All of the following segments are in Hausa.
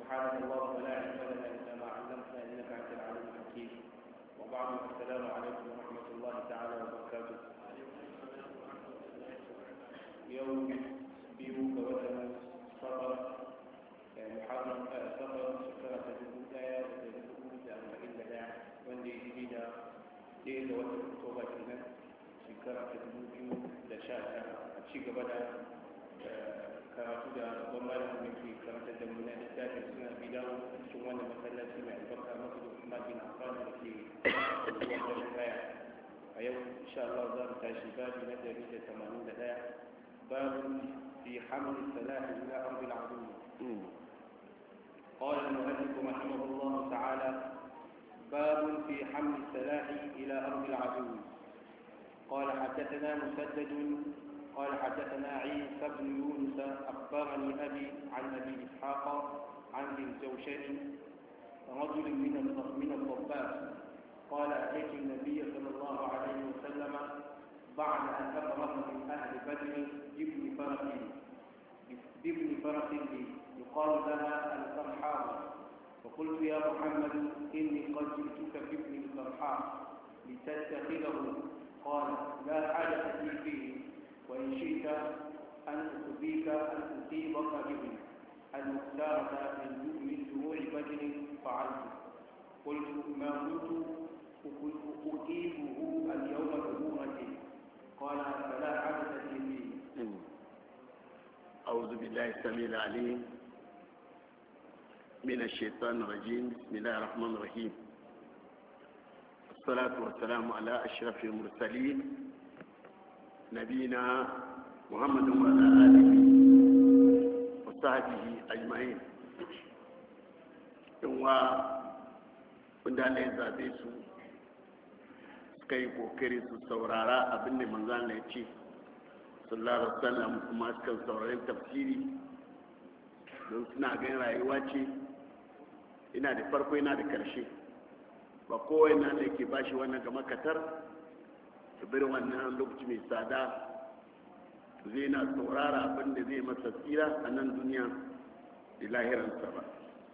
سبحانك اللهم لا علم لنا إلا ما علمتنا إنك أنت العليم الحكيم. وبعد السلام عليكم ورحمة الله تعالى وبركاته. يوم بيو كوتنا صفر محرم صفر شكرا تدبودا وتدبودا وإلا دا وندي جديدة ليلة وتكتوبة كنا شكرا تدبودا لشاشة أتشيك بدأ karatu da babban malamin da ke karanta da mu na littafin suna bidawo cikin wannan masallaci mai albarka masu da kuma bin amfani da ke ruwan wani kaya a yau insha Allah za mu tashi babi na 181 babu fi hamli salahi ila ardi al-adu قال المؤلف رحمه الله تعالى باب في حمل السلاح إلى أرض العدو قال حدثنا مسدد قال حدثنا عيسى بن يونس أخبرني أبي عن أبي إسحاق عن ذي الجوشن رجل من الضباط قال أتيت النبي صلى الله عليه وسلم بعد أن أفرغ من أهل بدر بابن فرس لي يقال لها الفرحاء فقلت يا محمد إني قد جئتك بابن الفرحاء لتتخذه قال لا حاجة لي فيه وإن شئت أن أصيبك به المختارة من دروع بدر فعلت قلت ما كنت أقيمه اليوم بهمتي قال فلا حدث لي فيه. أعوذ بالله السميع العليم من الشيطان الرجيم. بسم الله الرحمن الرحيم. الصلاة والسلام على أشرف المرسلين نبينا محمد وعلى آله وصحبه أجمعين. wanda Allah ya zabe su suka yi kokari su saurara abin da manzan ya ce sallallahu alaihi wasallam, kuma suka saurari tafsiri don suna ganin rayuwa ce ina da farko ina da karshe, ba kowai na da yake bashi wannan ga makatar bari wannan lokaci mai tsada zai na saurara abin da zai masa tsira a nan duniya da lahiransa ba.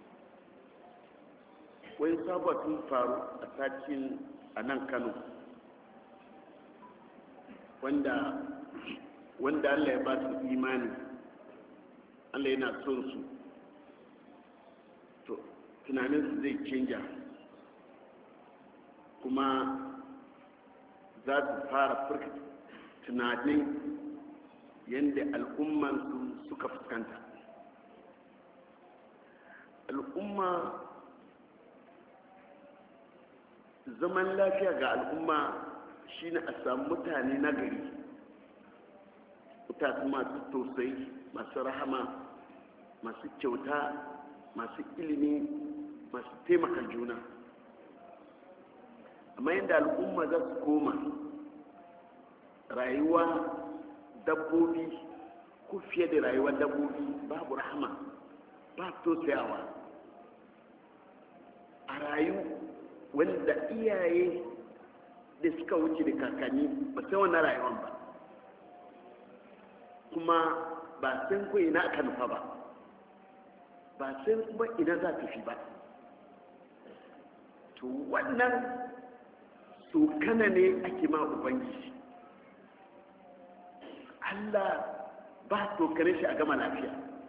wani sabuwa sun faru a satin a nan Kano wanda Allah ya ba su imani, Allah yana son su, to tunaninsu zai canja kuma za su fara furka tunanin yadda al'ummansu suka fuskanta. Al'umma, zaman lafiya ga al'umma shine a samu mutane na gari, mutane masu tausayi, masu rahama, masu kyauta, masu ilimi, masu taimaka juna. amma yadda al'umma za su koma rayuwa dabbobi ko fiye da rayuwar dabbobi, babu rahama, ba tausayawa a rayu wanda iyaye da suka wuce da kakanni ba sai wannan rayuwan ba, kuma ba san ko ina aka nufa ba, ba san kuma ina za ta fi ba. to wannan kana ne ake ma ubangiji. Allah ba tokare shi a gama lafiya.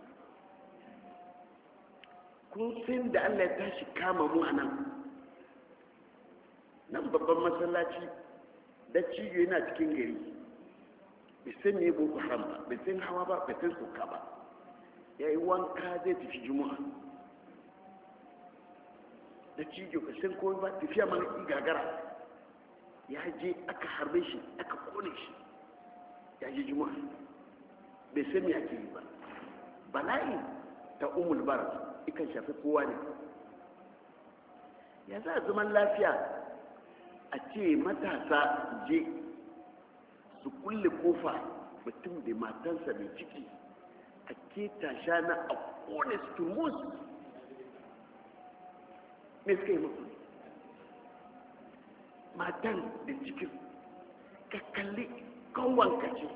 kun san da Allah ya tashi kama mu a nan babban masallaci da ciyo yana cikin gari, bai san ne boko haram ba, bai san hawa ba, bai san soka ba, ya yi wanka zai tafi juma'a da ciyo ka san kowai ba, tafiya mana gagara, ya je aka harbe shi aka kone shi, ya je juma'a bai san me ake yi ba. bala'i ta umul bar ikan shafi kowa ne. ya za zaman lafiya a ce matasa je su kulle kofa mutum da matansa mai ciki a keta shana a kone su turmus? me suka yi muku? matan da cikin ka kalli kanwanka ce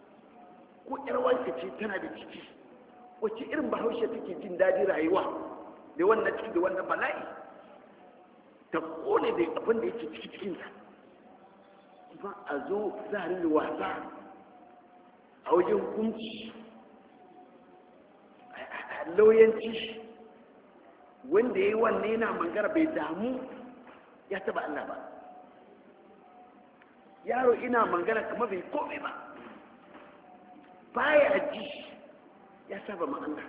ko yarwanka ce tana da ciki, wacce irin bahaushe take jin daɗi rayuwa da wannan ciki da wannan bala'i ta kone da abin da yake cikinsa kuma a zo za a rinda wasa a wajen hukunci a lauyanci wanda ya yi wannan yana mangara bai damu ya taba Allah ba yaro ina mangara kuma bai kome ba baya ji ya saba ma Allah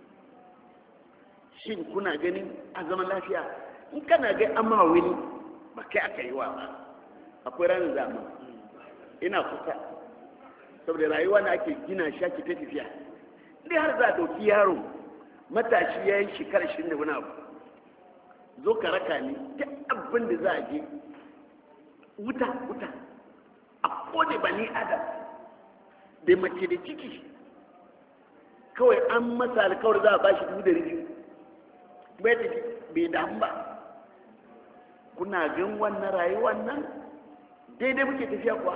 shin kuna ganin a zaman lafiya in kana ga amma wani ba kai aka yi wa ba akwai ranar zama ina kusa saboda rayuwa na ake gina shaki ta tafiya inda har za a dauki yaro matashi ya yi shekara 20 da wani abu zo ka raka ni ta abin da za a je wuta a kone ba ni adam da mace da ciki kawai an masa alkawar za a ba shi 200 bai damu ba kuna gan wannan rayuwar nan daidai muke tafiya kuwa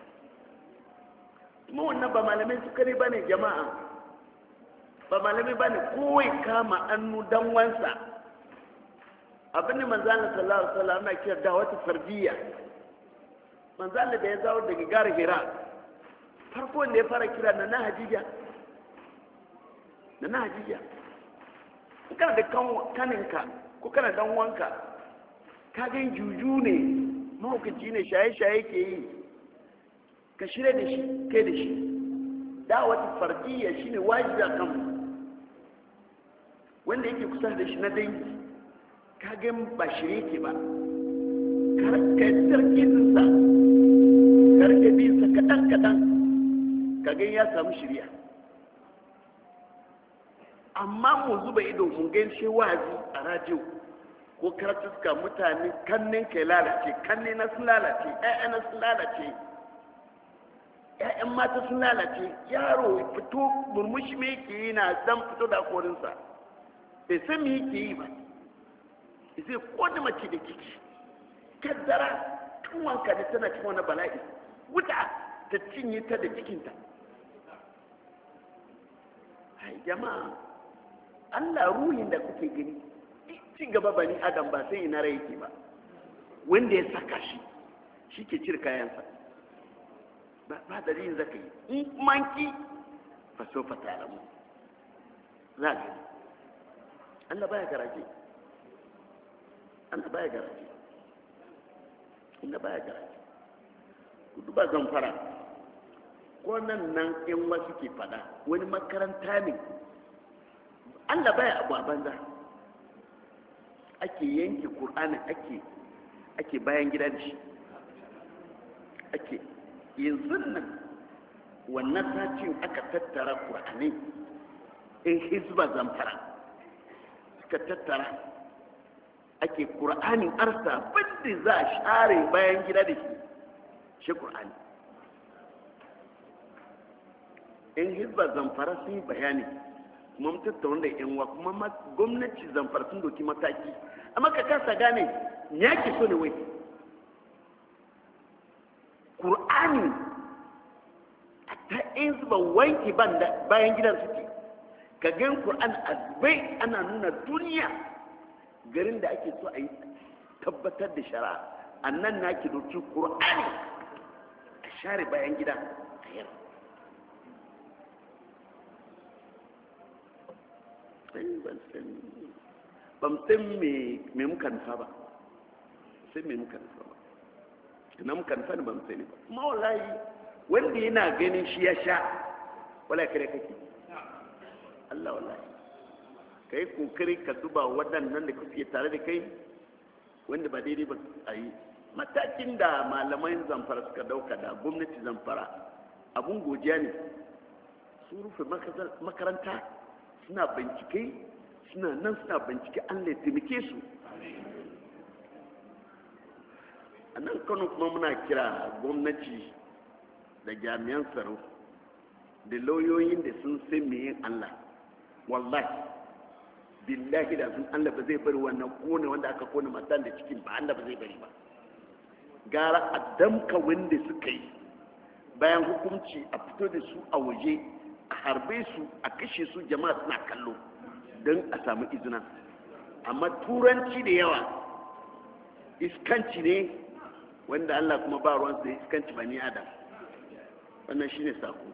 kuma wannan ba malamai su kare ba ne jama'a ba malamai ba ne kowai kama annu dan wansa abin da manzana sallallahu alaihi wasallam na kira da wata fardiyya manzana da ya zawo daga gara hira farko da ya fara kira na hajija in kana da kaninka ko kana dan wanka ka gan juju ne mahaukaci ne shaye-shaye ke yi ka shirya da shi kai da shi da wata fardiyya shine wajibi a kan wanda yake kusa da shi na dangi ka gan ba shirye ke ba karkatar kizinsa karkabinsa kaɗan-kaɗan ka gan ya samu shirya amma mu zuba ido mun gan shi wazi a radio ko karatuska mutane kannin kai lalace kanne na sun lalace ƴaƴa na sun lalace ƴaƴan mata sun lalace yaro fito murmushi me yake yi na dan fito da korinsa bai san me yake yi ba zai kone mace da kiki kaddara tun wanka da tana cikin wani bala'i wuta ta cinye ta da cikinta ai jama'a Allah ruhin da kuke gani ci gaba bani adam ba sai ina rai yake ba wanda ya saka shi ke cire kayansa ba dalilin zaka yi in manki fa so fa ta'lamu za ka Allah baya garaje ku duba zamfara ko nan in wasu ke fada wani makaranta ne Allah baya abu a banza ake yanke Kur'ani ake bayan gida da shi ake yanzu nan wannan sacin aka tattara Kur'ani in hizba zamfara suka tattara ake Kur'anin arsa banda za a share bayan gida da shi Kur'ani in hizba zamfara sun yi bayani kuma mun tattauna da yan uwa kuma gwamnati zamfara sun doki mataki amma ka kasa gane ya ke so ne wai Kur'ani ta in zuba wanki bayan gidan suke ka gan Kur'an azbai ana nuna duniya garin da ake so a yi tabbatar da shari'a annan na ke doki Kur'ani a share bayan gida ban san me muka nufa ba sai me muka nufa ba ina muka nufa ne ban sani ba kuma wallahi wanda yana ganin shi ya sha wallahi kare kake Allah wallahi kai kokari ka duba waɗannan da kuke tare da kai wanda ba daidai ba a yi matakin da malaman zamfara suka dauka da gwamnati zamfara abun godiya ne su rufe makaranta suna bincike suna bincike an taimake su a nan kano kuma muna kira gwamnati da jami'an tsaro da lauyoyin da sun san yin Allah wallahi billahi da sun Allah ba zai bari wannan kone wanda aka kone matan da cikin ba Allah ba zai bari ba gara a damka wanda suka yi bayan hukunci a fito da su a waje a harbe su a kashe su jama'a suna kallo don a samu izina amma turanci da yawa iskanci ne wanda Allah kuma ba ruwansa da iskanci ba ni adam. Wannan shine sako.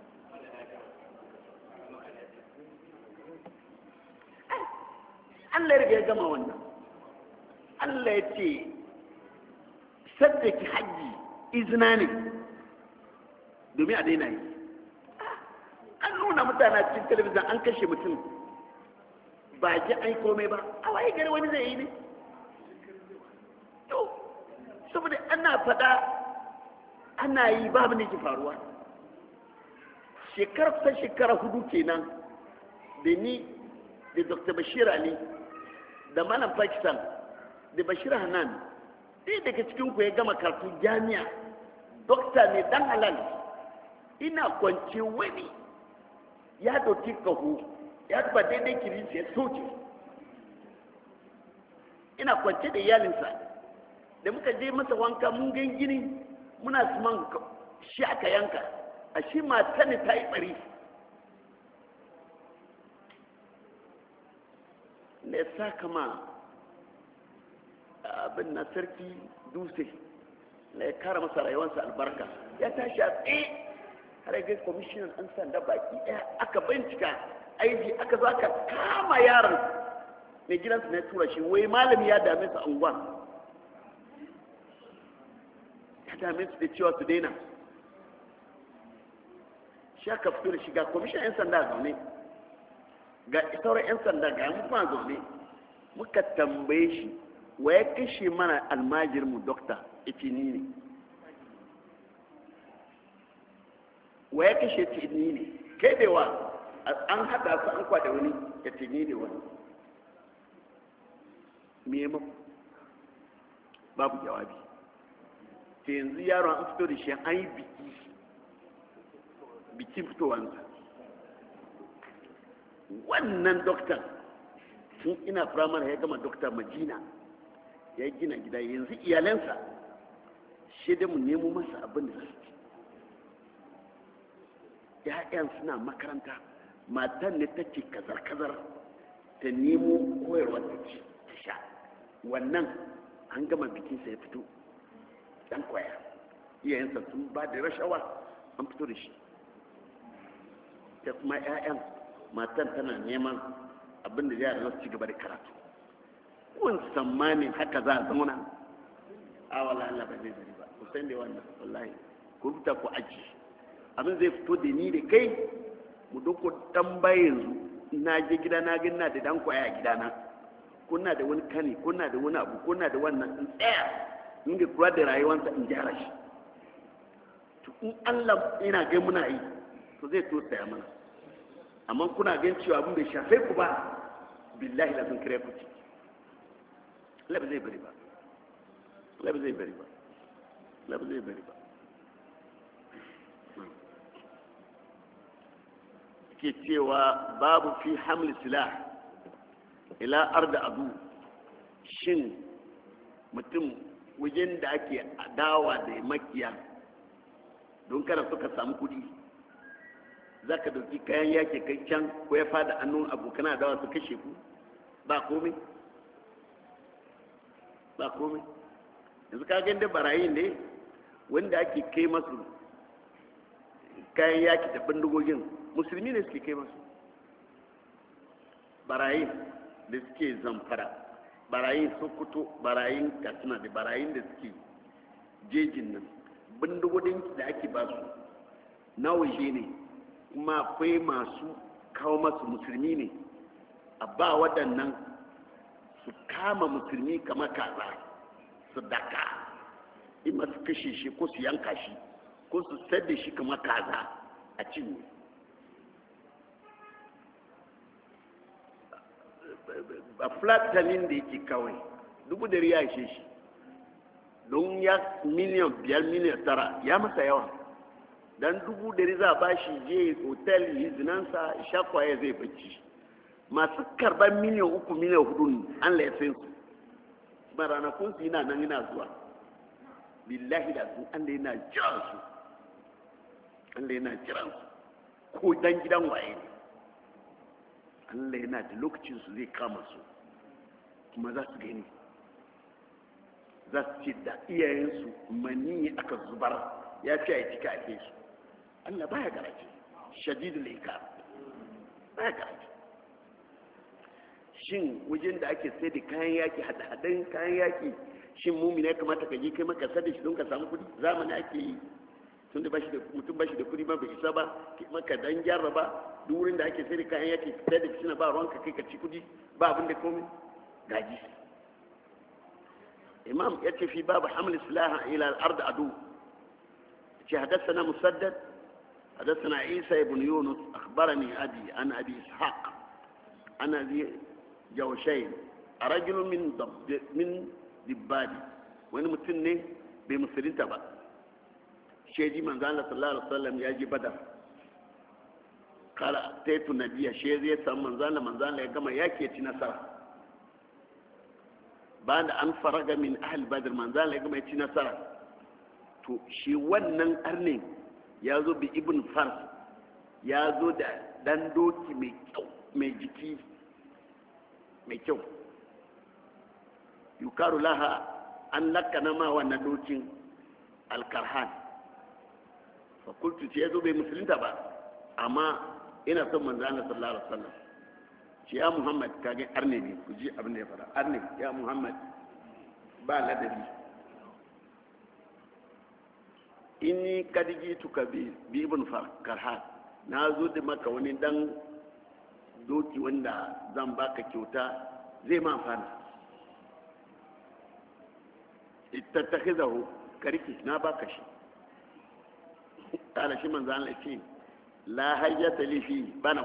Allah ya riga ya gama wannan. Allah ya ce saddaki hajji izina ne domin a daina yi. An nuna mutane a cikin talabijin an kashe mutum ba ji an komai ba, a waye gari wani zai yi ne? To, saboda ana fada ana yi babu ne ke faruwa. Shekara 4 kenan da ni da Dr. Bashir Ali da Malam Pakistan da Bashir Hanan ɗaya daga cikin ku ya gama karatu jami'a, dokta ne dan halal, ina kwance wani ya dauki kaho ya tuba daidai kirinsa ya soke, ina kwance da iyalinsa da muka je masa wanka mun gan gini muna suman shi aka yanka, a shi mata ne ta yi bari da ya sa kama abin na sarki dutse na ya kara masa rayuwarsa albarka, ya tashi a tsaye har ya gai kwamishinan an sanda baki ɗaya aka bincika aiki aka zo aka kama yaron mai gidansu na tura shi wai malami ya dame su anguwa, ya dame su da cewa su daina. Shi aka fito da shi ga kwamishinan 'yan sanda zaune ga sauran 'yan sanda ga mutuwa zaune, muka tambaye shi wa ya kashe mana almajirmu dokta ita ni ne, wa ya kashe ta ni ne, kai da wa an hada su an kwada wani ya ce ni ne wani me maku babu jawabi. ta yanzu yaron an fito da shi an yi bikin fitowansa. Wannan doktan tun ina firamare ya gama dokta Majina ya gina gida, yanzu iyalansa shi da mu nemo masa abin da su ci. ‘Ya'yan suna makaranta, matan ne ta ce kazar-kazar ta nemo koyarwa ta ci ta sha. Wannan an gama bikinsa ya fito ɗan kwaya, iyayensa sun ba da rashawa an fito da shi. Ta kuma ‘ya'yan matan tana neman abin da yara za su ci gaba da karatu. Kun tsammanin haka za a zauna? A wala Allah ba zai zari ba, ku san da wannan wallahi, ku fita ku aji. Abin zai fito da ni da kai mu doko tambaye yanzu, na je gida na gina da dan kwaya a gidana, kuna da wani kani, kuna da wani abu, kuna da wannan in tsaya in ga kula da rayuwarsa in gyara shi. To in Allah ina ga muna yi to zai to tsaya mana, amma kuna gan cewa abin bai shafe ku ba, billahi la sun kire ku ci. Allah ba zai bari ba, Allah ba zai bari ba, Allah ba zai bari ba. ke cewa babu fi hamli silah ila arda adu, shin mutum wajen da ake adawa da makiya don kada suka samu kudi za ka dauki kayan yake kai can ko ya fada annun abokan adawa su kashe ku ba komai ba komai. Yanzu ka ganda barayin ne wanda ake kai masu kayan yaki da bindigogin, musulmi ne suke kai masu. Barayin da suke Zamfara, barayin Sokoto, barayin Katsina da barayin da suke jejin nan, bindigogin da ake ba su na waje ne, kuma akwai masu kawo masu musulmi ne a ba waɗannan su kama musulmi kamar kaza su daka, in masu kashe shi ko su yanka shi ko su sayar da shi kamar kaza a cinye. A flatanin da yake kawai $100 ya ishe shi, don ya miliyan 5 miliyan 9 ya masa yawa, dan $100 za a ba shi je hotel yi zinansa shakwaye zai bacci. Masu karban miliyan 3 miliyan 4 an laifin su ba ranakun su yana nan yana zuwa, billahi da su an da yana jiran su, an da yana jiran su ko dan gidan waye ne, Allah yana da lokacin su zai kama su. kuma za su gani, za su ce da iyayensu mani aka zubar ya fi a yi cika ake su. Allah baya garaje, shadidul ikar baya garaje. Shin wajen da ake sai da kayan yaki, hada-hadan kayan yaki, shin mumina ya kamata ka je kai maka sai da shi don ka samu kudi? Zamani ake yi tun da mutum bashi da kudi ma bai isa ba, maka dan jarraba duk wurin da ake sai da kayan yaki sai da suna ba ruwanka kai ka ci kudi ba abin da komai gaji. Imam ya ce fi babu hamli silaha ila al-ard adu, ce hadathana musaddad hadathana Isa ibn Yunus akhbarani abi an abi ishaq ana bi jawshayn rajul min dibbadi, wani mutum ne bai musulunta ba, sheji manzo Allah sallallahu alaihi wasallam ya ji badar, kala taitu nabiya she zai samu manzo Allah ya gama yake ci nasara, bayan da an faraga min ahli badr manzo Allah ya gama ya ci nasara. To shi wannan arnin ya zo bi ibn fars, ya zo da dan doki mai kyau mai jiki mai kyau, yukaru laha an lakana ma wannan dokin alkarhan. Fakultu ce ya zo bai musulunta ba, amma ina son manzo Allah sallallahu alaihi wasallam. Ce ya Muhammad, kage arne ne, ku ji abin da ya fara, arne ya Muhammad ba ladabi, inni kadiji tuka bi ibn karhan, na zo da maka wani dan doki wanda zan baka kyauta zai ma amfana, ittattakhizahu kariki na baka shi. Kala shi manzo Allah ce la hayyata li fi, bana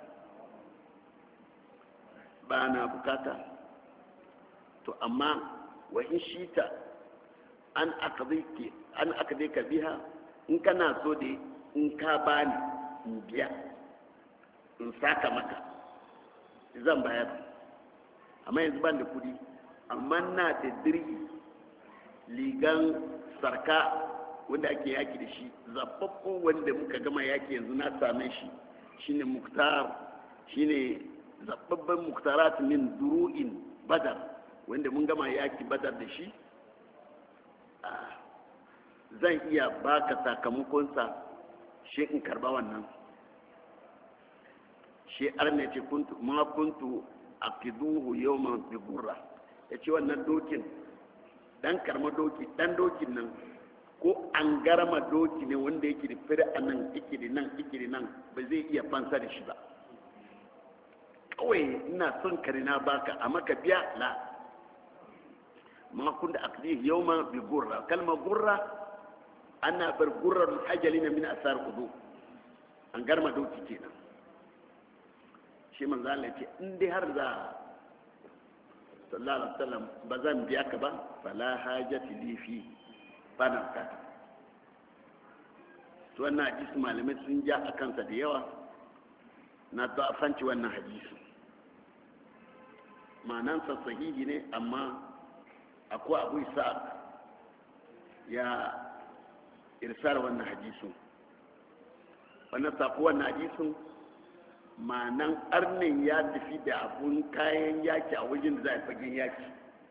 bukata. To amma wa in shita an akadika biha, in kana so da in ka bani in biya in saka maka zan bayar, amma yanzu ban da kudi, amma na da dirgi ligan sarka wanda ake yaki da shi, zaɓaɓɓo wanda muka gama yaki yanzu na same shi, shine muktar, shine zaɓaɓɓen muktarat min duru'in badar, wanda mun gama yaki badar da shi. Zan iya baka sakamakonsa shi in karba wannan. Shi arne ce ma kuntu aqiduhu yawman bi burra, yace wannan dokin dan karma doki, dan dokin nan ko an garama doki ne wanda yake da fira a nan ikiri nan ba zai iya fansa da shi ba, kawai ina son kare na baka amma ka biya la. Ma kun da akdi yawma bi gurra, kalma gurra ana bar gurrar ajalina min asar udu, an garma doki kenan. Shi manzo Allah ce in dai har za sallallahu alaihi wasallam ba zan biya ka ba, fala hajati li fi, bana ka. To wannan hadisi malamai sun ja a kansa da yawa, na da'afanci wannan hadisi. Ma'anansa sahihi ne, amma akwai abu isa ya irsar wannan hadisun. Wannan sako wannan hadisun ma'anan arnin ya tafi da abun kayan yaki a wajen da za a fagen yaki,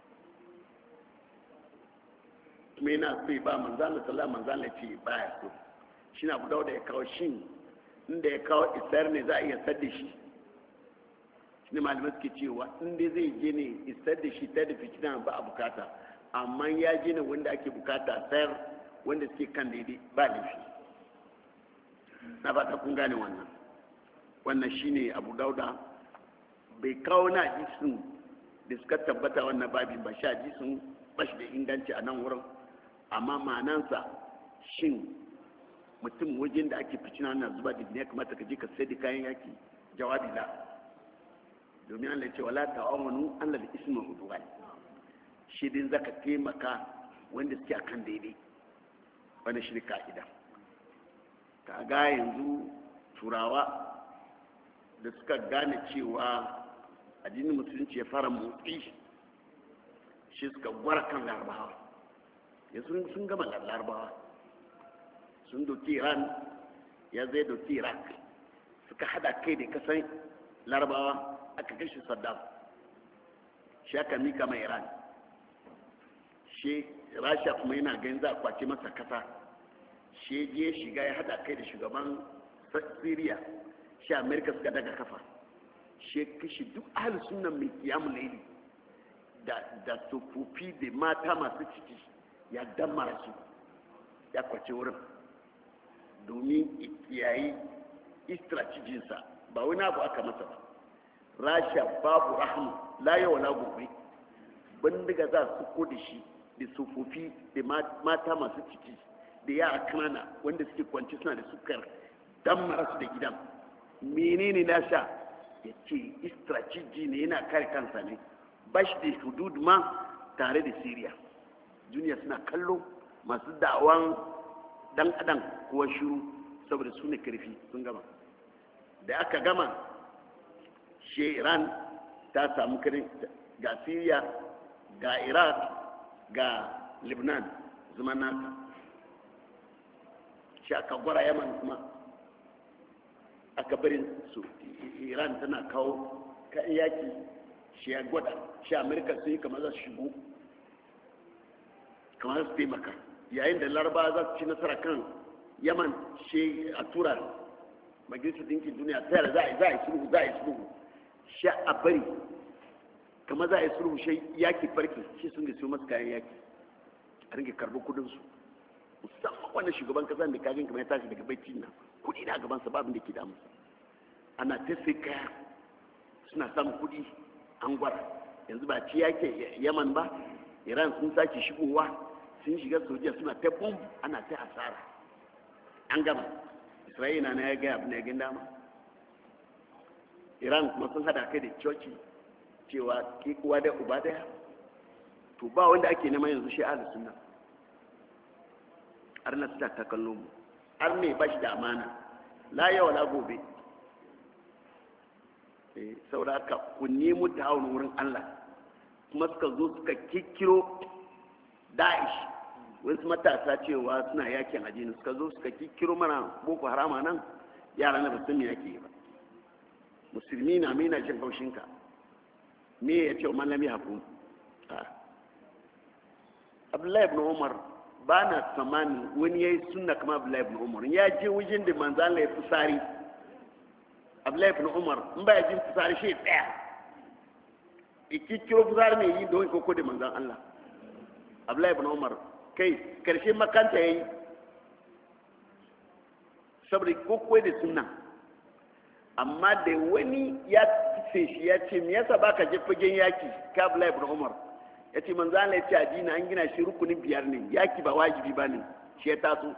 kuma yana so ba manzana sallah, manzana ce baya so. Shi na budau da ya kawo shin inda ya kawo isar ne za a iya sadda shi. Shi ne malamai suke cewa inda zai je ne isar da shi ta da fitina ba a bukata, amma ya je ne wanda ake bukata sayar wanda suke kan daidai ba laifi. Na fata kun gane wannan. Wannan shi ne Abu Dauda bai kawo na hadisin da suka tabbata wannan babin ba, sha hadisin ba shi da inganci a nan wurin, amma ma'anansa shin mutum wajen da ake fitina na zuba da ne kamata ka je ka sai da kayan yaki, jawabi la. Domin Allah ya ce wala ta'awanu Allah da ismin udwan, shi din zaka taimaka wanda suke akan daidai, wanda shi ne ka'ida. Ka ga yanzu turawa da suka gane cewa addinin musulunci ya fara motsi, shi suka gwara kan larabawa. Yanzu sun gama larabawa, sun doki Iran, ya zai doki Iraq, suka hada kai da kasan larabawa aka kashe Saddam. shi aka mika mai iran shi rasha kuma yana ganin za a kwace masa kasa shi je shiga ya hada kai da shugaban syria shi amerika suka daga kafa shi kashi duk ahli sunan mai kiyamun laili da tsofaffi da mata masu ciki ya damara su ya kwace wurin domin yayi istracijinsa ba wani abu aka masa ba rasha babu rahama la yawa la gobe bindiga za su ko da shi da tsofaffi da mata masu ciki da yara kanana wanda suke kwanci suna da sukar damara su da gidan menene na sha ya ce istraciji ne yana kare kansa ne ba shi da hudud ma tare da syria duniya suna kallo masu da'awan dan adam kuwa shiru saboda su ne karfi sun gama da aka gama shi iran ta samu karin ga syria ga iraq ga lebanon zama nata shi aka gwara yaman kuma aka barin su iran tana kawo kayan yaki shi ya gwada shi amerika sun yi kamar za su shigo kamar su taimaka yayin da laraba za su ci nasara kan yaman shi a tura majalisar dinkin duniya ta yara za a yi sulhu shi a bari kamar za a yi sulhu shi yaki farki shi sun da siyo masu kayan yaki a rinke karbi kudinsu musamman wannan shugaban kasa da kagin kamar ya tashi daga bacci na kudi na gaban sa babin da ke damu ana ta sai kaya suna samun kudi an gwara yanzu ba ci yake yaman ba iran sun sake shigowa sun shiga sojiya suna ta bom ana ta asara an gama isra'ila na ya gaya abin da ya gina dama iran kuma sun hada kai da coci cewa ke kuwa da uba daya to ba wanda ake nema yanzu shi ahlus sunna har na suna ta kallon mu har ne ba shi da amana la yawa la gobe saboda haka ku nemo ta'awun wurin Allah kuma suka zo suka kikkiro Daesh wasu matasa cewa suna yakin addini suka zo suka kikkiro mana boko harama nan yara na basu me yake ba musulmi na mai na jin haushinka me ya ce wa malami haku Abdullahi ibn Umar ba na tsammani wani ya yi sunna kama Abdullahi ibn Umar ya je wajen da manzan la ya fusari Abdullahi ibn Umar in ba ya jin fusari shi daya ikikiro fusari ne yi don koko da manzan Allah Abdullahi ibn Umar kai karshe makanta yayi saboda koko da sunna amma da wani ya tsaye shi ya ce me yasa baka je fagen yaki ka Abdullahi ibn Umar ya ce manzo Allah ya ce addini an gina shi rukunin biyar ne yaki ba wajibi ba ne shi ya taso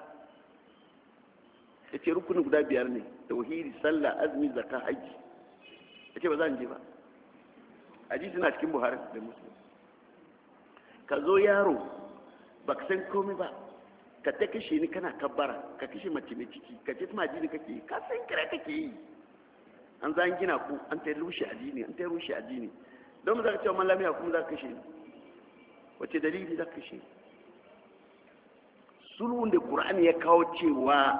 ya ce rukunin guda biyar ne tauhidi sallah azumi zakka haji ya ce ba zan je ba hadisi na cikin Buhari da Muslim ka zo yaro ba ka san komai ba ka ta kashe ni kana kabbara ka kashe mace mai ciki ka ce tuma addini kake yi ka san kira kake yi an za an gina ku an ta rushe addini an ta rushe addini don mu za ka ce wa malamiya kuma za ka kashe ni wace dalili za ka kashe sulhun da Qur'ani ya kawo cewa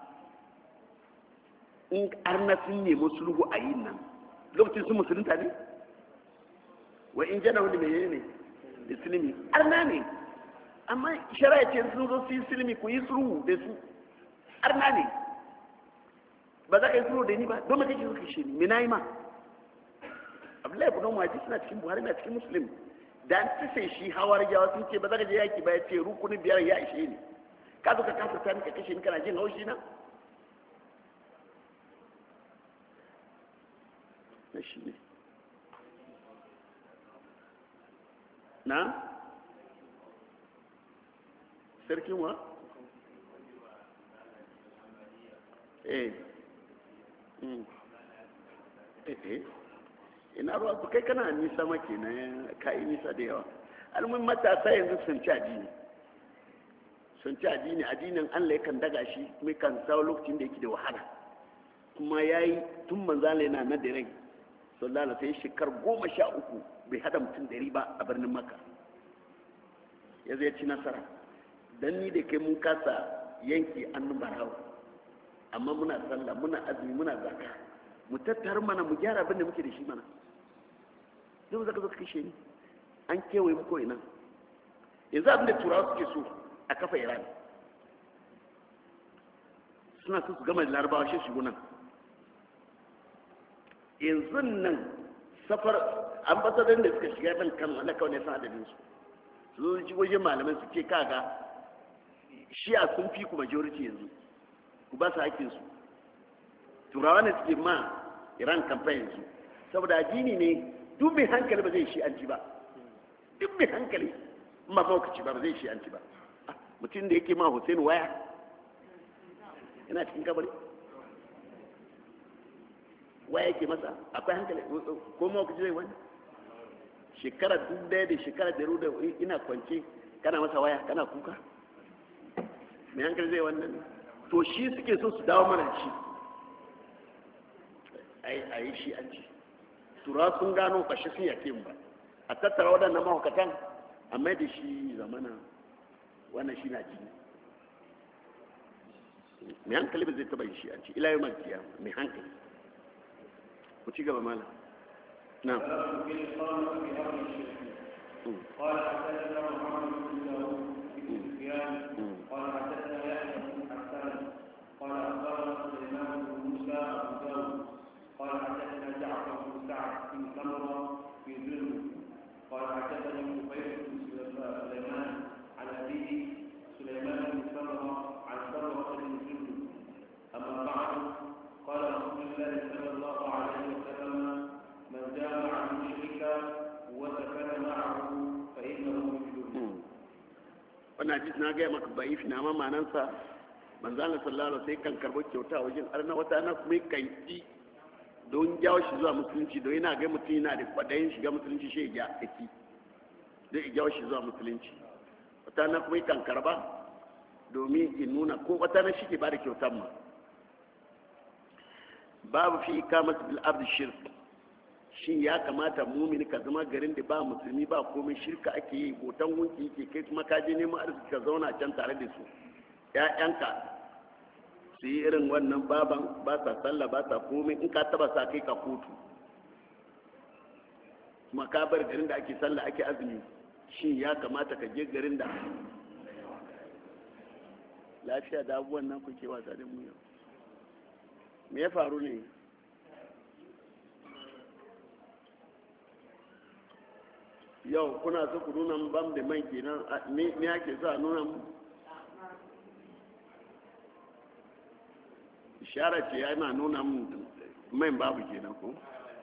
in arna sun nemi sulhu a yin nan lokacin sun musulunta ne wa in jana wani mai ne da sulmi arna ne amma shari'a ce sun zo su yi sulmi ku yi sulhu da su arna ne ba za ka yi sulhu da ni ba don ma kake so kashe ni me na yi ma Abdullahi ibn Umar suna cikin Buhari na cikin Muslim dan sai shi hawar jawa sun ce ba za ka je yaki ba ya ce rukunin biyar ya ishe ni ka zo ka kasa ta ka kashe ni kana jin haushi na shi ne na sarkin wa ina ruwa su kai kana nisa maki na kayi nisa da yawa almun matasa yanzu sun ci addini addinin Allah yakan daga shi kuma kan sawo lokacin da yake da wahala kuma yayi tun manzala yana na da rai sallallahu alaihi shekar 13 bai hada mutum 100 ba a birnin Makka ya zai ci nasara dan ni da kai mun kasa yanki annun barawo amma muna sallah muna azumi muna zakka mu tattar mana mu gyara abin da muke da shi mana yau zaka zo ka kashe ni an kewaye mu koyi nan yanzu abin da turawa suke so a kafa iran suna so su gama da larabawa shi shigo nan yanzu nan safar ambasadar da suka shiga nan kan wanda kawai ne san adadin su zo ji wajen malaman su ce kaga shi'a sun fi ku majority yanzu ku ba su hakkin su turawa ne suke ma iran campaign yanzu saboda addini ne duk mai hankali ba zai shi'anci ba duk mai hankali in ba maukaci ba zai shi'anci ba mutum da yake ma Hussein waya yana cikin kabari waya yake masa akwai hankali ko maukaci zai wani shekara 1000 da shekara 100 ina kwance kana masa waya kana kuka mai hankali zai wannan to shi suke so su dawo mana shi a yi shi an ci tura sun gano kashe sun yake mu ba a tattara waɗannan mahaukatan a mai da shi zamana wannan shi na jini mai hankali ba zai taba yi shi an ci ilayi malkiya mai hankali ku ci gaba mala na قال حدثنا محمد بن داوود بن سفيان قال حدثنا يحيى بن حسان قال اخبرنا سليمان بن موسى ابو داوود قال حدثنا جعفر بن سعد بن سمره بن جندب قال حدثني مخير بن سليمان عن ابيه سليمان بن سمره عن سمره بن جندب اما بعد قال رسول الله صلى الله عليه وسلم من جامع المشرك وسكن معه فانه مثله. wannan hadisi na gaya maka bai fi nama manansa manzo Allah sallallahu alaihi wasallam kan karbo kyauta wajen arna wata na kuma kan yi don jawo shi zuwa musulunci don yana ga mutum yana da kwadayin shiga musulunci shi ya aki zai jawo shi zuwa musulunci wata na kuma kan karba domin in nuna ko wata na shi ke ba da kyautan ma babu fi ikamat bil abd shirk shin ya kamata mumini ka zama garin da ba musulmi ba komai shirka ake yi hoton gunki yake kai kuma ka je neman arziki ka zauna can tare da su ƴaƴanka su yi irin wannan baban ba sa sallah ba sa komai in ka taba sa kai ka kotu kuma ka bar garin da ake sallah ake azumi shin ya kamata ka je garin da lafiya da abubuwan nan kuke wasa da mu yau me ya faru ne yau kuna so ku nuna bam da man kenan me ake so a nuna mu ishara ce yana nuna mu man babu kenan ko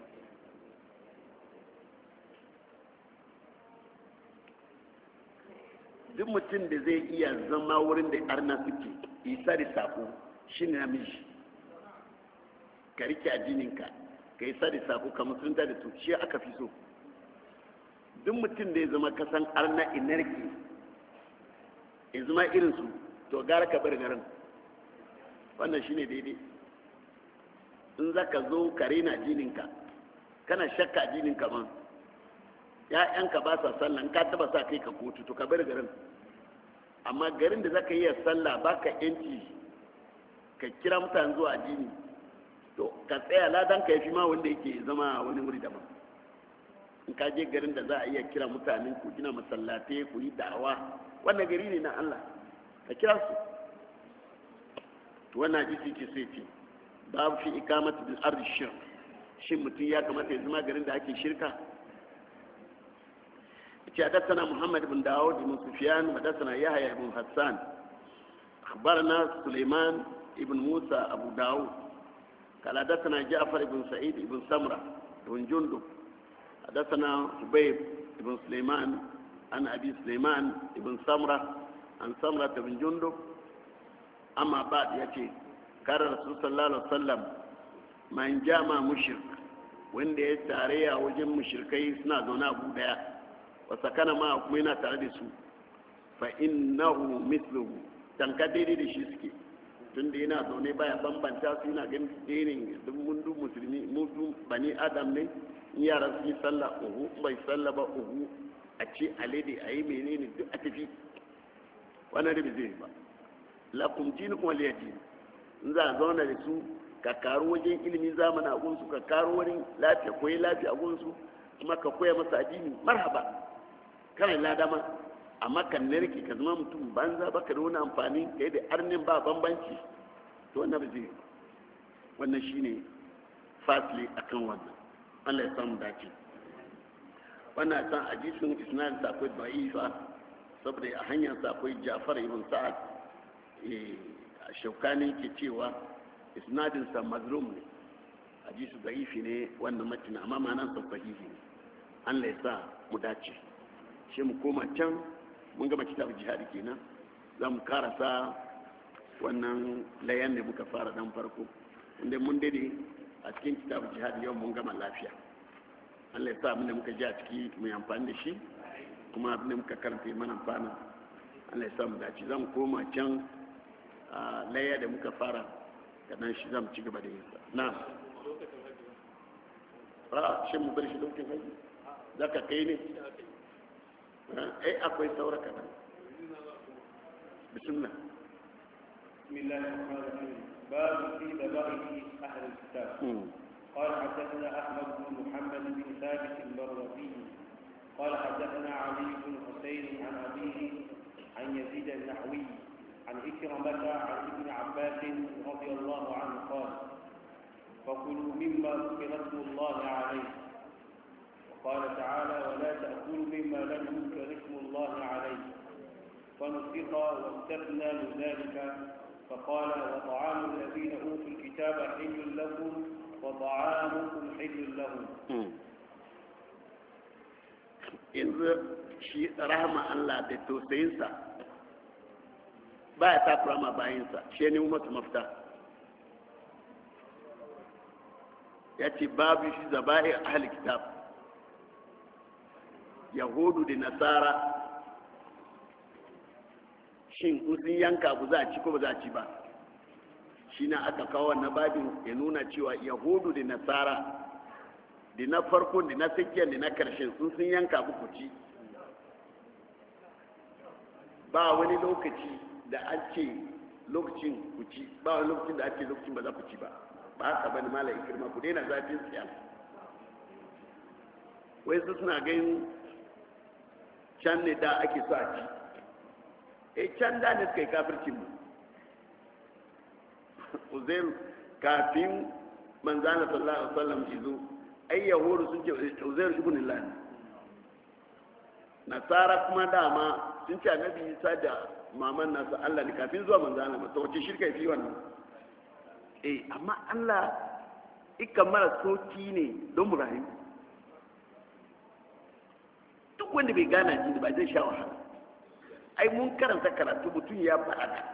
duk mutum da zai iya zama wurin da arna suke isa da sako shi ne namiji ka rike ajininka ka isa da sako ka musulunta da su shi aka fi so duk mutum da ya zama kasan arna inarki ya zama irinsu to gara ka bar garin wannan shine daidai in za ka zo ka rena jininka kana shakka jininka ma ya'yanka ba sa sallah ka taba sa kai ka kotu to ka bar garin amma garin da za ka yi sallah ba ka yanci ka kira mutane zuwa jini to ka tsaya ladan ka yafi ma wanda yake zama wani wuri daban in ka je garin da za a iya kira mutanen ku gina masallatai ku yi da'awa wannan gari ne na Allah ka kira su to wannan hadisi ce sai ce babu fi ikamatu bil ardi shirk shin mutum ya kamata ya zama garin da ake shirka ce hadathana Muhammad ibn Dawud ibn Sufyan hadathana Yahya ibn Hassan akhbarana Sulaiman ibn Musa Abu Dawud قال حدثنا جعفر بن سعيد بن سمرة بن جندب حدثنا حبيب بن سليمان عن أبي سليمان بن سمرة عن سمرة بن جندب أما بعد يأتي قال الرسول صلى الله عليه وسلم من جامع مشرك wanda ya tare a wajen mushrikai suna zaune a daya wa sakana ma kuma yana tare da su fa innahu mithluhu tanka daidai da shi suke tunda yana zaune baya bambanta su yana ganin daidai duk mundu musulmi mundu bani adam ne in yaran su yi sallah uhu bai sallah ba uhu a ce alade a yi menene duk a tafi wannan da zai ba lakum dinukum waliya din in za a zauna da su ka karo wajen ilimin zamani a gunsu ka karo wani lafiya koyi lafiya a gunsu kuma ka koya masa addini marhaba kana ladama amma kan narki ka zama mutum banza baka da wani amfani kai da arnin ba bambanci to wannan ba zai wannan shine fasli akan wannan Allah ya samu dace wannan san hadisin isnad sa akwai da'ifa saboda a hanyar sa akwai Ja'far ibn Sa'ad Shaukani ke cewa isnadin sa mazlum ne hadisi da'ifi ne wannan matin amma ma'anar sa sahihi ne Allah ya sa mu dace shi mu koma can mun gama kitabun jihadi kenan za mu karasa wannan layan da muka fara dan farko inda mun dade a cikin kitabun jihadi yau mun gama lafiya Allah ya sa abin da muka ji a ciki mu yi amfani da shi kuma abin da muka karanta mana amfana Allah ya sa mu dace za mu koma can laya da muka fara kadan shi za mu ci gaba da yin sa na shi mu bar shi lokacin haji za ka kai ne akwai saura kadan bismillah bismillah ar-rahman ar-rahim babu fi dabahi ahli al-kitab قال حدثنا احمد بن محمد بن ثابت المروزي قال حدثنا علي بن حسين عن ابيه عن يزيد النحوي عن إكرمة عن ابن عباس رضي الله عنه قال فكلوا مما ذكر اسم الله عليه وقال تعالى ولا تأكلوا مما لم يذكر اسم الله عليه فنسخ واستثنى من ذلك فقال وطعام الذين أوتوا الكتاب حل لكم وطعامكم حل لهم yanzu shi rahama Allah da tausayinsa ba ya takura ma bayansa shi ne masu mafita ya ce babu shi zaba'i ahli kitab yahudu da nasara shin sun yanka ku za a ci ko ba za a ci ba shi na aka kawo na babin ya nuna cewa yahudu da nasara da na farko da na tsakiyar da na karshen sun yanka ku ci ba wani lokaci da an ce lokacin ku ci ba wani lokacin da ake lokacin ba za ku ci ba ba haka ba ni mala ikirma ku daina zafin siya wai su suna ganin can ne da ake so a ci can da ne suka yi kafircin mu uzairu kafin manzana sallallahu alaihi wasallam izo ai yahudu sun ce uzairu ibn Allah nasara kuma dama sun ce annabi Isa da maman nasu Allah ne kafin zuwa manzana masa wace shirka fi wannan amma Allah ikan mara soki ne don mu rayu duk wanda bai gana ji ba zai sha wahala ai mun karanta karatu mutum ya faɗa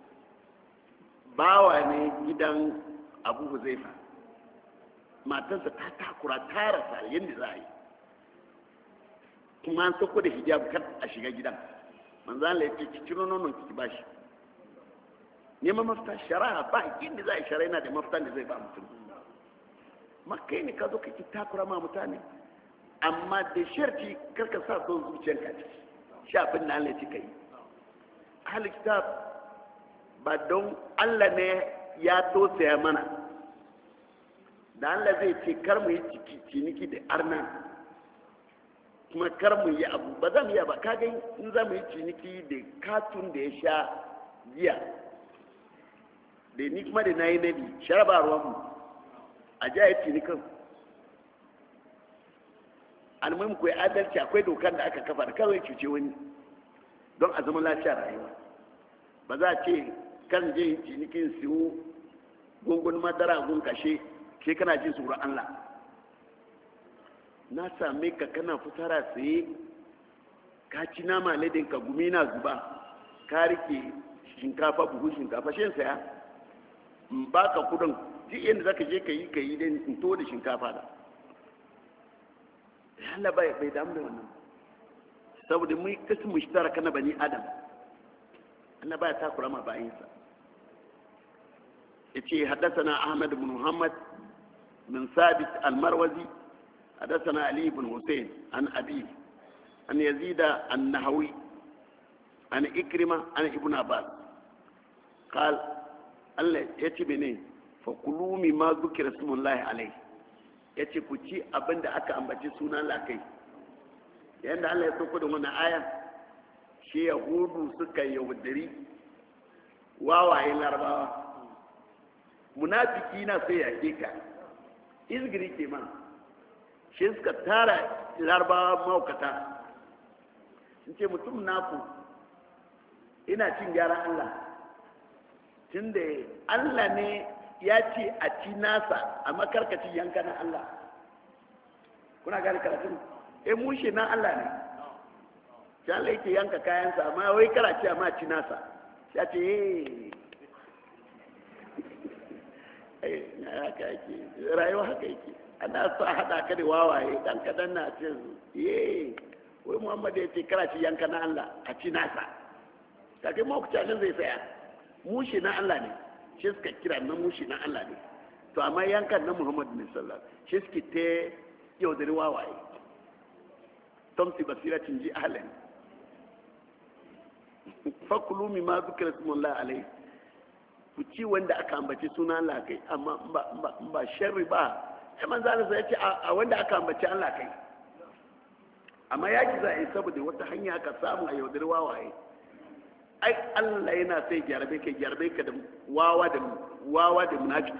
bawa ne gidan Abu Huzaifa matarsa ta takura ta rasa yadda za a yi kuma an sauko da hijab kar a shiga gidan manzan la yake ki ciro nonon ki bashi neman mafita shari'a ba inda za a yi shari'a yana da mafita da zai ba mutum makai ne ka zo ka ki takura ma mutane amma da sharti karka sa son zuciyarka ciki shafin na Allah ka yi ahli kitab ba don Allah ne ya tosaya mana da Allah zai ce kar mu yi ciniki da arna kuma kar mu yi abu ba za mu yi ba kaga in za mu yi ciniki da katun da ya sha giya da ni kuma da na yi nabi sharaba ruwanmu a ja ya cinikin almuhim kuwa adalci akwai dokar da aka kafa da kawai cuce wani don a zama lafiya rayuwa ba za a ce kan je cinikin siyo gungun madara gun kashe ke kana jin tsoron Allah na same ka kana fitara tsaye ka ci nama ledin ka gumi na zuba ka rike shinkafa buhu shinkafa shin saya in ba ka kudin duk yadda zaka je ka yi dan in to da shinkafa da Allah bai damu da wannan saboda mu kasu mushtaraka na bani adam Allah baya takura ma bayinsa yace haddathana Ahmad ibn Muhammad من ثابت المروزي حدثنا علي بن حسين عن أبيه عن يزيد النحوي عن إكرمة عن ابن عباس قال الله يتبني فكلوا مما ذكر اسم الله عليه yace ku ci abin da aka ambaci sunan lakai yadda Allah ya sauko da wannan aya shi yahudu suka yaudari wawaye larabawa munafiki na sai yake ka izgiri ke man shi suka tara larabawa maukata sun ce mutum naku ina cin gyaran Allah tun da Allah ne ya ce a ci nasa a makarkacin yanka na Allah kuna gani karatun mushe na Allah ne shi Allah yake yanka kayansa amma wai karaci amma ci nasa ya ce haka yake rayuwa haka yake ana so a haɗa ka da wawaye dan kadan na ce wai Muhammad ya ce karaci yanka na Allah a ci nasa kake makwacin zai saya mushe na Allah ne shi suka kira na mushe na Allah ne to amma yankan na Muhammad ne sallallahu shi suke ta yaudari wawaye tamsi basiratin ji ahlan fakulu mimma zikra ismullah alai ku ci wanda aka ambaci suna Allah kai amma ba sharri ba sai manzo Allah ya ce a wanda aka ambaci Allah kai amma yaki za a yi saboda wata hanya aka samu a yaudari wawaye ai Allah yana sai gyarbe ka da wawa da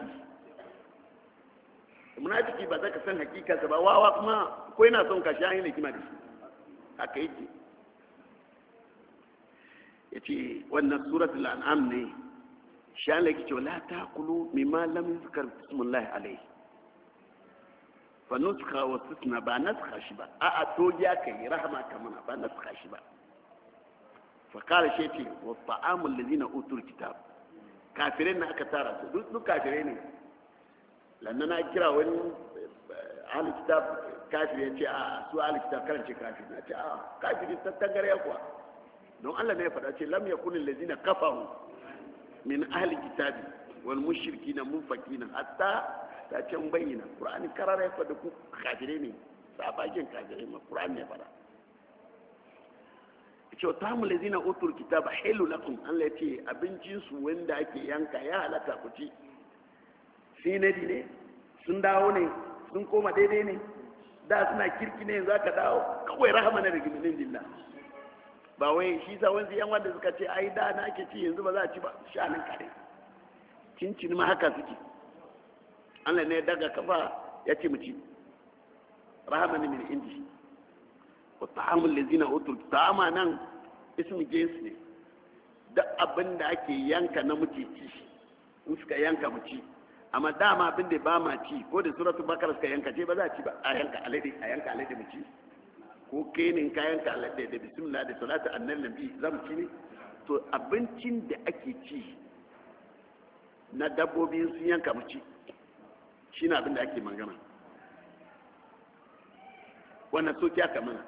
munafiki ba za ka san hakikarsa ba wawa kuma ko yana son ka shahin ne kima da shi haka yake yace wannan suratul an'am ne shan laki ce la taqulu mimma lam yuzkar ismullahi alayhi fa nuskha wa susna ba naskha shi ba a to ya kai rahama kamana ba naskha shi ba fa kala shi ce wa ta'amul ladina utul kitab kafirin na aka tara su duk kafirai ne lannan na kira wani ahli kitab kafir ya ce a su ahli kitab karance kafir na ce a kafiri tattagare kuwa don Allah ne ya faɗa ce lam yakunil ladina kafaru min ahli kitabi wal mushrikina munfakina hatta ta can bayyana qur'ani karara ya faɗa ku kafire ne sabakin kafire ma qur'ani ya faɗa ce ta mu ladina utul kitaba halu lakum Allah ya ce abincin su wanda ake yanka ya halaka ku ci sinadi ne sun dawo ne sun koma daidai ne da suna kirki ne za ka dawo kawai rahama na rigiminin dillah ba wai shi sa wanzu yan wanda suka ce ai da na ake ci yanzu ba za a ci ba shanin kare cincin ma haka suke Allah ne daga kafa ya ce mu ci rahama ne min indi wa ta'amul lazina utul ta'ama nan ismi jins ne da abin da ake yanka na muke ci in suka yanka mu ci amma dama abin da ba ma ci ko da suratul bakara suka yanka ce ba za a ci ba a yanka alade mu ci ko kenin ka yanka alade da bismillah da salatu annabi za mu ci ne to abincin da ake ci na dabbobi sun yanka mu ci shine abin da ake magana wannan soki aka mana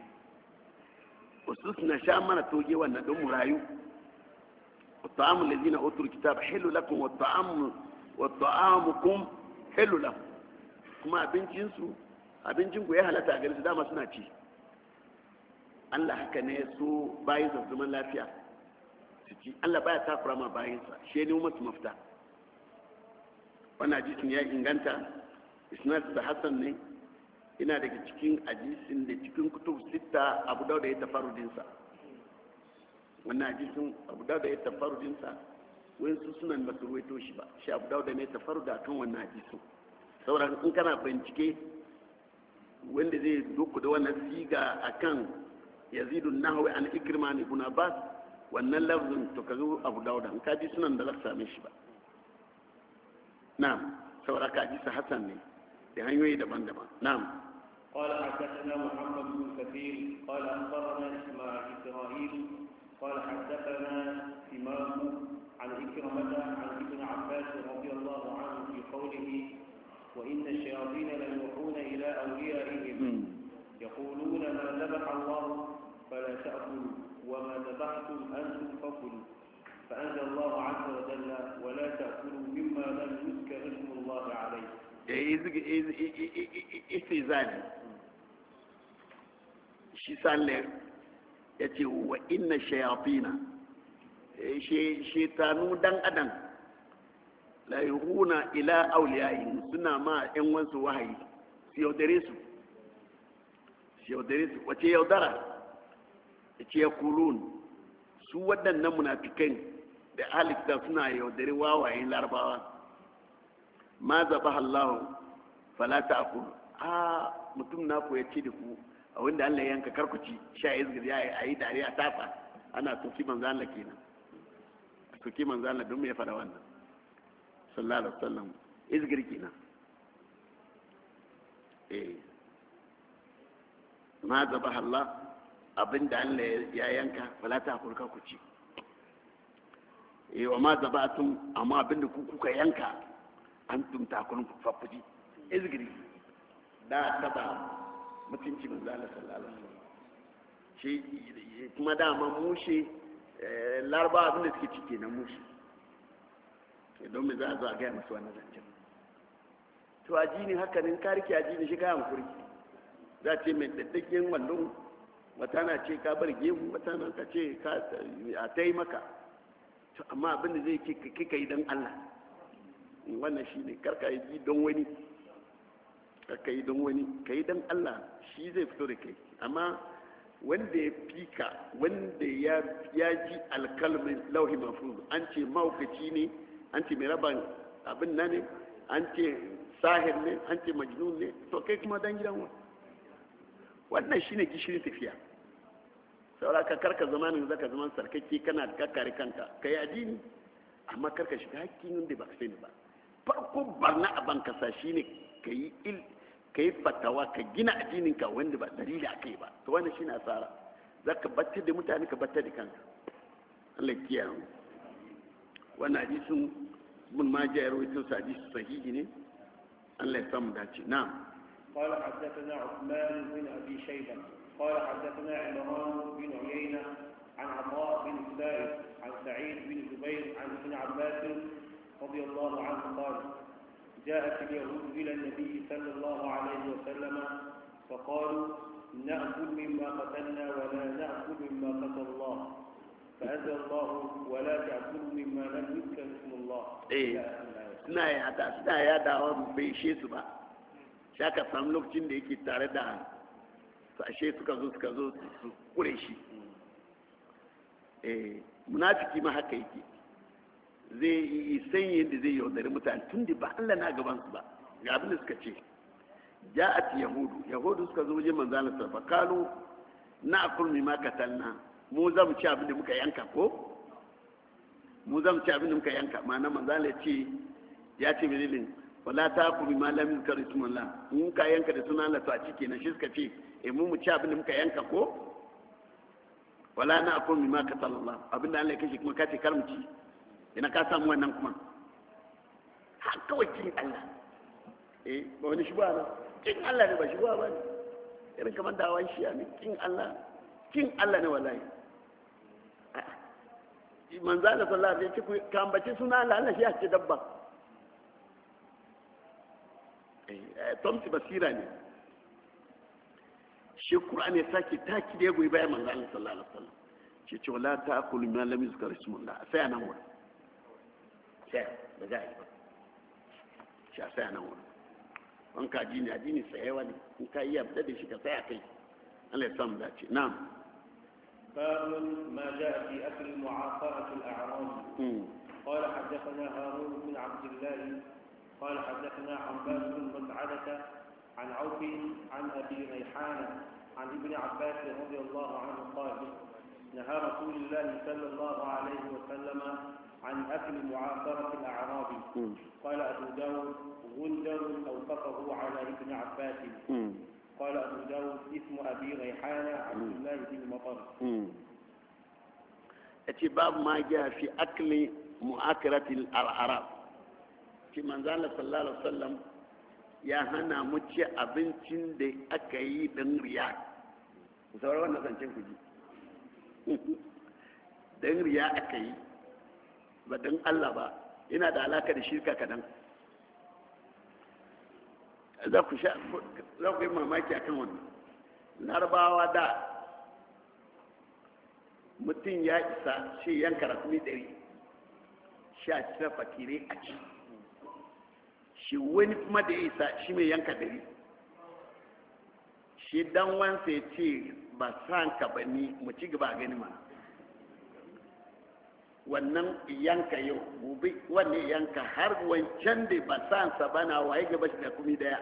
wasu suna sha mana toge wannan don mu rayu والطعام الذين أوتوا الكتاب حل لكم وطعامكم حل لهم kuma abincinku ya halatta a gari su dama suna ci Allah haka ne so bayansa zaman lafiya su ci Allah baya takura ma bayansa shi ne masu mafita wannan hadisin ya inganta isnad da Hassan ne ina daga cikin hadisin da cikin kutub sita Abu Dawud ya tafarudinsa wannan hadisin Abu Dawud ya tafarudinsa wani su sunan ba su ruwaito shi ba shi Abu Dawud ne tafaruda kan wannan hadisin saboda in kana bincike wanda zai duku da wannan siga akan Yazid an-Nahwi an Ikrima ibn Abbas wannan lafzin to ka zo Abu Dawud in ka ji sunan da za ka same shi ba na'am saboda ka ji Hassan ne da hanyoyi daban-daban na'am قال حدثنا محمد بن كثير قال أخبرنا إسرائيل قال حدثنا سماك عن إكرمة عن ابن عباس رضي الله عنه في قوله وإن الشياطين ليوحون إلى أوليائهم يقولون ما ذبح الله فلا تأكلوا وما ذبحتم أنتم فكلوا فأنزل الله عز وجل ولا تأكلوا مما لم يذكر اسم الله عليه istizani shi salle ya ce wa inna shayatina shetanu dan adam la yuhuna ila auliyayin suna ma yan wansu wahayi su yaudare su yaudare su wace yaudara ya ce ya kulun su waɗannan munafikan da halitta suna yaudare wawayen larabawa ma zaba Allah falata a kulu mutum na ku ya ce da ku a wanda Allah yanka karkuci sha izgir ya yi dare a tafa ana soki manzo Allah kenan soki manzo Allah don me ya fara wannan sallallahu alaihi wasallam izgir kenan ma zaba Allah abinda Allah ya yanka falata a kulu karkuci wa ma zabatun amma abinda ku kuka yanka an tumta kun fafuji izgiri da taba mutunci manzo Allah sallallahu alaihi wasallam shi kuma dama mushe larba abin da suke cike na mushe don me za a zo a gaya masu wannan zancen to ajini haka ne ka rike ajini shi kayan kuri za ce mai daddagen wallon wata na ce ka bar gemu wata na ka ce a ta yi maka to amma abin da zai kika yi don Allah wannan shi ne karka yi don wani karka yi don wani ka yi don Allah shi zai fito da kai amma wanda ya fika wanda ya ji alkalmin lauhi mafuz an ce maukaci ne an ce mai raban abin na ne an ce sahir ne an ce majnun ne to kai kuma dan gidan wa wannan shi ne gishirin tafiya sauraka karka zamanin zaka zaman sarkake kana da kakkare kanka ka yi addini amma karka shiga hakkin da ba ka sani ba farko barna a ban kasa shine ka yi fatawa ka gina addininka wanda ba dalili a kai ba to wannan shine asara zaka batta da mutane ka batta da kanka Allah ya kiyaye wannan hadisin mun ma ja rawaito hadisi sahihi ne Allah ya samu dace na'am قال حدثنا عثمان بن ابي شيبه قال حدثنا عمران بن عيينه عن عطاء بن السائب عن سعيد بن جبير عن ابن عباس رضي الله عنه قال جاءت اليهود إلى النبي صلى الله عليه وسلم فقالوا نأكل مما قتلنا ولا نأكل مما قتل الله فأنزل الله ولا تأكلوا مما لم يذكر اسم الله suna yadawa bai ishe su ba shaka samu lokacin da yake tare da sashe suka zo su kure shi munafiki ma haka yake zai yi san yadda zai yaudari mutane tun da ba Allah na gaban su ba ga abin da suka ce ja'at yahudu suka zo wajen manzo Allah sallallahu kalu na akul mimma katalna mu zamu ci abin da muka yanka ko mu zamu ci abin da muka yanka ma'ana manzo Allah ya ce menene wala ta'kulu mimma lam yuzkar ismullah mun ka yanka da sunan Allah to a cike na shi suka ce mu ci abin da muka yanka ko wala na akul mimma katallallah abin da Allah ya kashe kuma kace kar mu ci ina ka samu wannan kuma har kawai kin Allah ba wani shi ba na kin Allah ne ba shi ba ne irin kamar da hawan shiya ne kin Allah ne wallahi manzo Allah sallallahu alaihi wasallam ya ce ka ambace suna Allah Allah shi ya ce dabba tomti basira ne shi Qur'ani ya sake taki da ya goyi bayan manzo Allah sallallahu alaihi wasallam ce wala ta'kulu ma lam yuzkar ismullah sai nan wurin sai da za a yi ba shi a sai nan wurin an ka addini tsayewa ne in ka iya fita da shi ka tsaya kai Allah ya samu dace na'am باب ما جاء في أكل معاصرة الأعراض قال حدثنا هارون بن عبد الله قال حدثنا عباس بن مسعدة عن عوف عن أبي ريحانة عن ابن عباس رضي الله عنه قال نهى رسول الله صلى الله عليه وسلم عن أكل معاصرة الأعراب قال أبو داود غندر أوقفه على ابن عباس قال أبو داود اسم أبي ريحانة عبد الله بن مطر باب ما جاء في أكل مؤاكلة الأعراب في منزل صلى الله عليه وسلم يا هنا متي أبنتين دي أكاي دن رياض وسأقول لك أنا سأنتين dan riya aka yi ba dan Allah ba yana da alaka da shirka kadan za ku yi mamaki akan wannan larabawa da mutum ya isa shi yanka rasmi 100 sha cire fakirai a ci shi wani kuma da ya isa shi mai yanka 100 shi dan wansa ya ce ba san ka ba ni mu ci gaba gani ma wannan yanka yau gobe wannan yanka har wancan da ba san sa bana waye gaba shi da kumi daya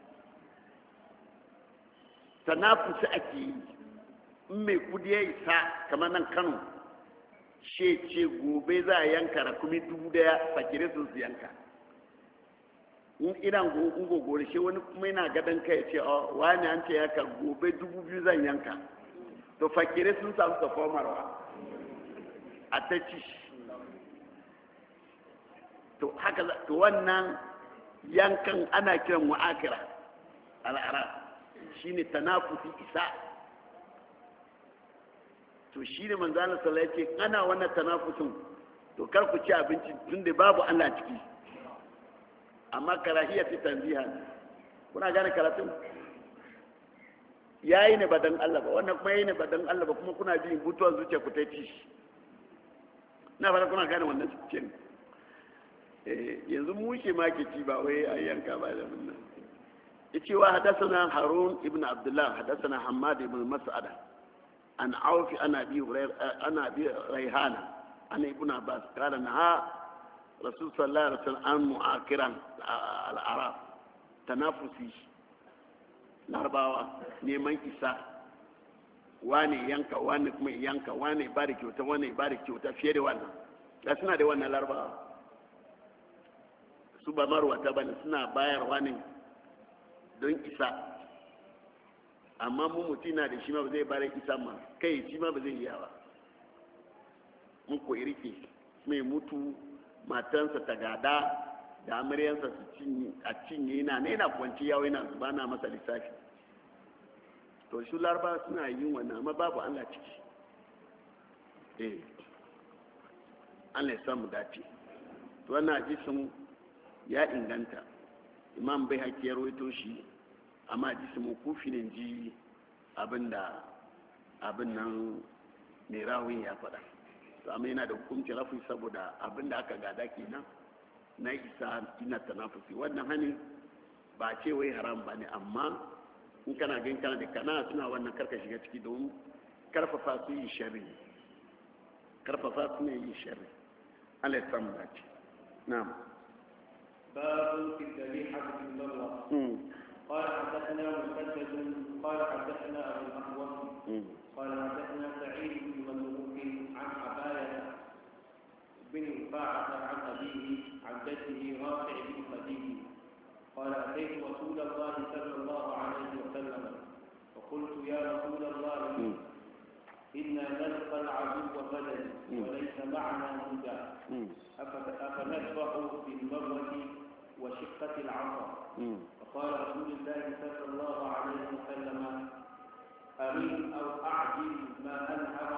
tanafusi ake yi in mai kudi ya isa kamar nan Kano she ce gobe za a yanka rakumi 1000 fakire su yanka in idan gogore shi wani kuma yana gadon kai ce wani an ce yanka gobe 2000 zan yanka to fakire sun samu ta fomarwa a ta ci to haka to wannan yankan ana kiran mu'akira al'arab shine tanafusi isa to shine manzo Allah sallallahu alaihi wasallam ana wannan tanafusin to kar ku ci abinci tunda babu Allah ciki amma karahiya ta tanziha kuna gane karatun yayi ne badan Allah ba wannan kuma yayi ne badan Allah ba kuma kuna bi butuwan zuciya ku ta ci na fara kuna gane wannan cikin yanzu mushe ma ke ci ba wai ayyanka ba da mun nan yace wa hadathana Harun ibn Abdullah hadathana Hammad ibn Mas'ada an Auf ana bi Rayhana ana ibn Abbas qala na Rasul sallallahu alaihi wasallam an mu'akiran al-arab tanafusi larbawa neman isa wane yanka wane kuma yanka wane ba da kyauta wane ba da kyauta fiye da wannan da suna da wannan larbawa su ba marwata ba ne suna bayarwa ne don isa amma mu mutum na da shi ma ba zai bayar isa ma kai shi ma ba zai iya ba mun koyi rike mai mutu matansa ta gada da amaryansa su cinye yana ne yana kwanci yawo yana zuba na masa lissafi to shi larba suna yin wannan amma babu Allah ciki Allah ya samu dace to wannan hadisin ya inganta imam bai haƙi ya rawaito shi amma hadisin mukufi ne ji abin nan mai rawin ya faɗa to amma yana da hukunci rafi saboda abin da aka gada kenan na isa ina tanafusi wannan hani ba ce wai haram ba ne amma in kana gan kana da kana suna wannan karka shiga ciki don karfafa su yi sharri karfafa su ne yi sharri Allah ya samu dace na'am باب في الذبيحة في المروة قال حدثنا مسدد قال حدثنا أبو الأحوص قال حدثنا سعيد بن مسروق عن عباية بن رفاعة عن أبيه عن جده رافع بن خديج قال أتيت رسول الله صلى الله عليه وسلم فقلت يا رسول الله إنا نلقى العدو غدا وليس معنا هدى أفنذبح في المروة وشقة العصا فقال رسول الله صلى الله عليه وسلم أريد أو أعجل ما أنهر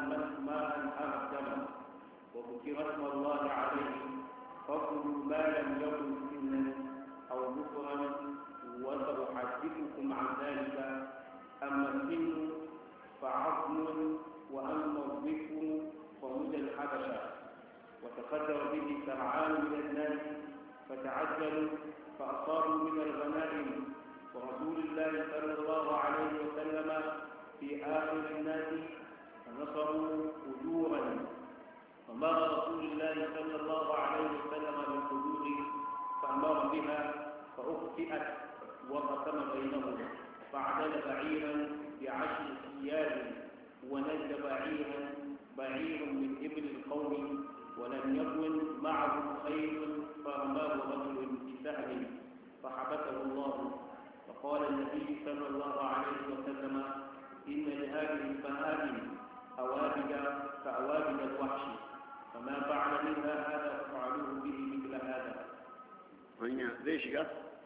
الدم وذكر اسم الله عليه فاكلوا ما لم يكن سنا أو بكرا وسأحدثكم عن ذلك أما السن فعظم وأما الذكر فمدى الحبشة وتقدر به سرعان من الناس فتعجلوا فأصابوا من الغنائم ورسول الله صلى الله عليه وسلم في آخر الناس فنصروا أجورا فمر رسول الله صلى الله عليه وسلم بالحدود فأمر بها فأخطئت وقسم بينهم فعدل بعيرا ب10 سياد ونجد بعير من إبل القوم ولم يكن معه خيل فرماه رجل بسهم فحبسه الله فقال النبي صلى الله عليه وسلم إن لهذه البهائم أوابد كأوابد الوحش فما فعل منها هذا ففعلوه به مثل هذا. ليش قال؟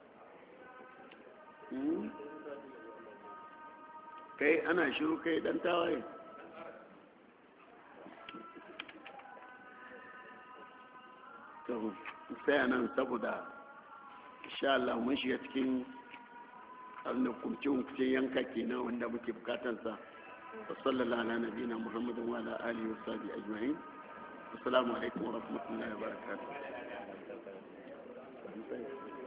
kai ana shiru kai dan tawaye to sai nan saboda insha Allah mun shiga cikin annan kumce yanka kenan wanda muke bukatan sa sallallahu ala nabiyina muhammadin wa ala alihi wa sahbihi ajma'in assalamu alaikum wa rahmatullahi wa barakatuh